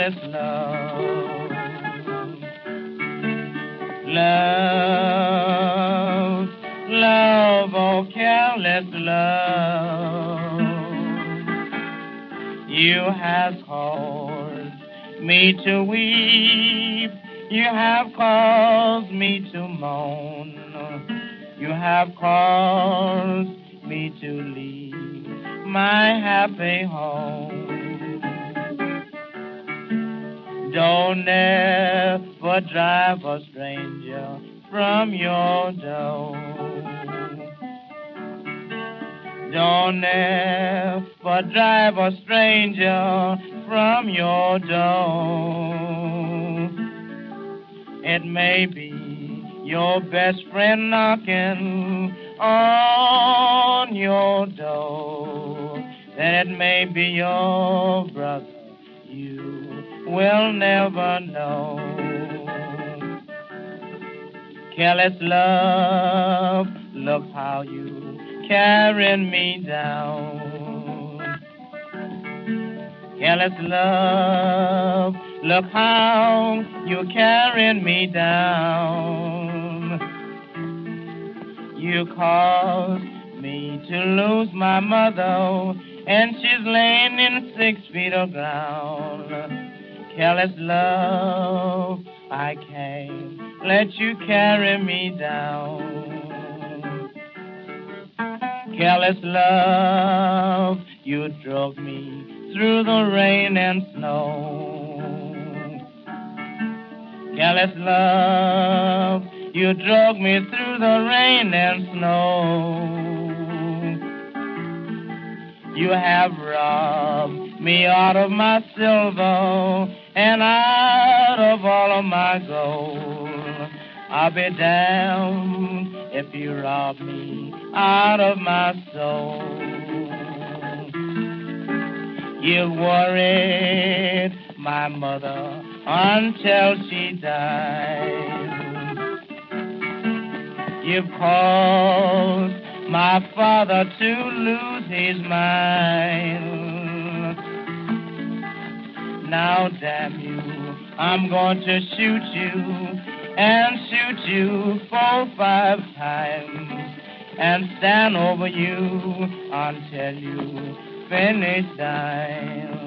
careless love. Love, love, oh careless love. You have caused me to weep. You have caused me to moan. You have caused me to leave my happy home. Don't ever drive a stranger from your door. Don't ever drive a stranger from your door. It may be your best friend knocking on your door. Then it may be your brother. You will never know. Careless love, look how you carrying me down. Careless love, look how you carrying me down. You caused me to lose my mother, and she's laying in 6 feet of ground. Careless love, I can't let you carry me down. Careless love, you drove me through the rain and snow. Careless love, you drove me through the rain and snow. You have robbed me out of my silver and out of all of my gold. I'll be damned if you rob me out of my soul. You worried my mother until she died. You've caused my father to lose his mind. Now, damn you, I'm going to shoot you and shoot you 4 or 5 times and stand over you until you finish dying.